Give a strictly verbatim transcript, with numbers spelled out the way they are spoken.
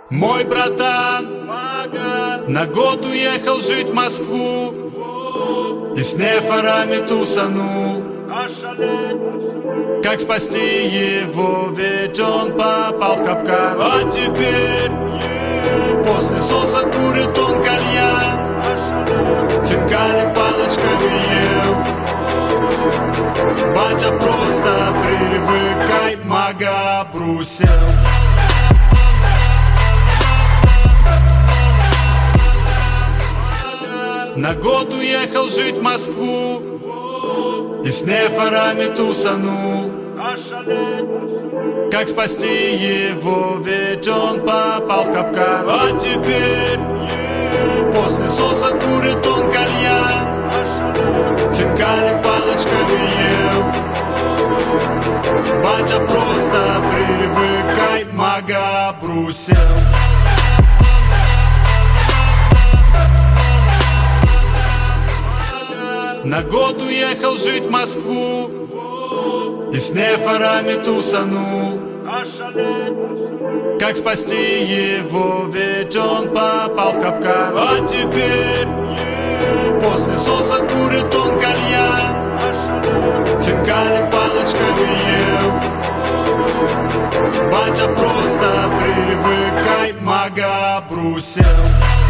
Мой братан на год уехал жить в Москву и с нефарами тусанул. Как спасти его, ведь он попал в капкан. А теперь после соса курит он кальян, хинкали палочками ел. Батя, просто привыкай, мага брусел. На год уехал жить в Москву и с нефарами тусанул. Как спасти его, ведь он попал в капкан. А теперь после соса курит он кальян, хинкали палочками ел. Батя, просто привыкай, мага брусел. На год уехал жить в Москву и с нефарами тусанул. Как спасти его, ведь он попал в капкан. А теперь после соса курит он кальян, хинкали палочками ел. Батя, просто привыкай, мага брусел.